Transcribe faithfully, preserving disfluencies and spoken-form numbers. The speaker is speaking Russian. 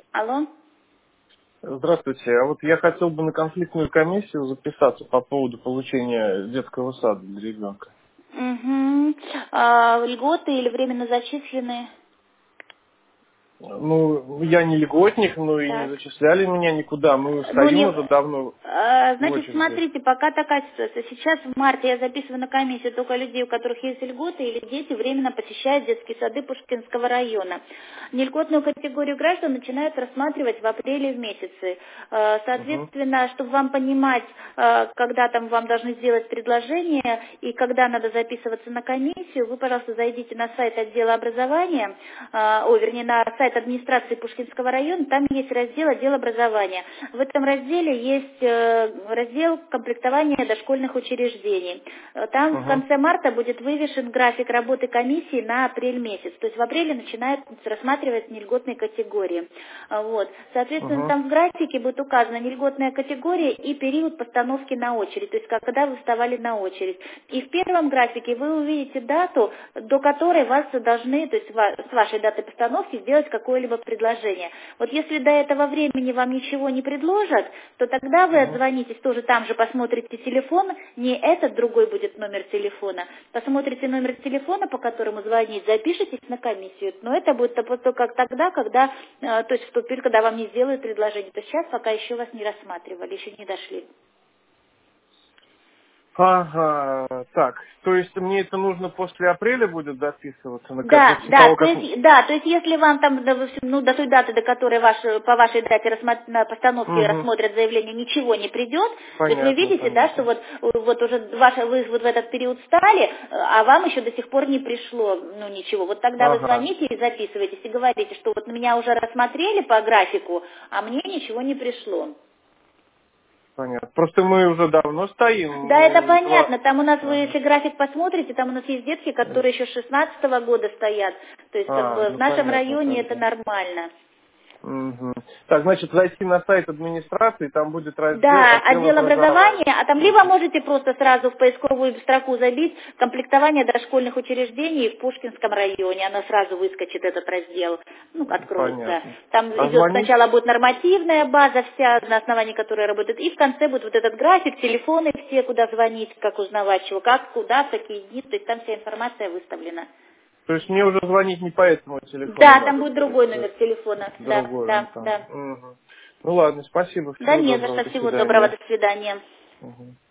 Алло. Здравствуйте. А вот я хотел бы на конфликтную комиссию записаться по поводу получения детского сада для ребенка. Угу. А, льготы или временно зачисленные? Ну, я не льготник, но и не Так. зачисляли меня никуда. Мы Ну, стоим не... уже давно а, в Значит, очереди. смотрите, пока такая ситуация. Сейчас в марте я записываю на комиссию только людей, у которых есть льготы, или дети временно посещают детские сады Пушкинского района. Нельготную категорию граждан начинают рассматривать в апреле в месяце. А, Угу. Соответственно, чтобы вам понимать, а, когда там вам должны сделать предложение и когда надо записываться на комиссию, вы, пожалуйста, зайдите на сайт отдела образования, а, о, вернее, на сайт администрации Пушкинского района, там есть раздел отдел образования. В этом разделе есть э, раздел комплектования дошкольных учреждений. Э, Там в Угу. конце марта будет вывешен график работы комиссии на апрель месяц. То есть в апреле начинают рассматривать нельготные категории. А, Вот. Соответственно, Угу. там в графике будет указана нельготная категория и период постановки на очередь, то есть когда вы вставали на очередь. И в первом графике вы увидите дату, до которой вас должны, то есть ва- с вашей даты постановки сделать какое-либо предложение. Вот если до этого времени вам ничего не предложат, то тогда вы Угу. отзвонитесь, тоже там же посмотрите телефон, не этот, другой будет номер телефона, посмотрите номер телефона, по которому звонить, запишитесь на комиссию, но это будет только как тогда, когда, э, то есть в тот период, когда вам не сделают предложение, то сейчас пока еще вас не рассматривали, еще не дошли. Ага, так. То есть мне это нужно после апреля будет записываться, на ка- Да, после да, того, то как... есть, да, то есть если вам там, да, в общем, ну, до той даты, до которой ваш, по вашей дате рассма- на постановке Угу. рассмотрят заявление, ничего не придет, то есть вы Понятно, видите, да, что понятно. вот, вот уже ваша, вы вот в этот период стали, а вам еще до сих пор не пришло, ну, ничего. Вот тогда вы Ага. звоните и записываетесь, и говорите, что вот меня уже рассмотрели по графику, а мне ничего не пришло. Понятно. Просто мы уже давно стоим. Да, это Мы два... понятно. Там у нас, вы Ага. если график посмотрите, там у нас есть детки, Э, которые еще с шестнадцатого года стоят. То есть, как А, бы, в ну нашем понятно районе это тогда. нормально. Мгм. Так, значит, зайти на сайт администрации, там будет раздел Да, отдел отдел образования. образования, а там либо Мгм. можете просто сразу в поисковую строку забить комплектование дошкольных учреждений в Пушкинском районе, оно сразу выскочит, этот раздел, ну, откроется. Понятно. Там А идет звонить? сначала будет нормативная база вся, на основании которой работает, и в конце будет вот этот график, телефоны все, куда звонить, как узнавать чего, как, куда, в какие дни, то есть там вся информация выставлена. То есть мне уже звонить не по этому телефону Да, там надо, будет скорее другой всего. номер телефона, да, Другой он да, там. да. Мгм. Ну ладно, спасибо, Да всего не за доброго, что, до всего доброго, свидания. до свидания. Мгм.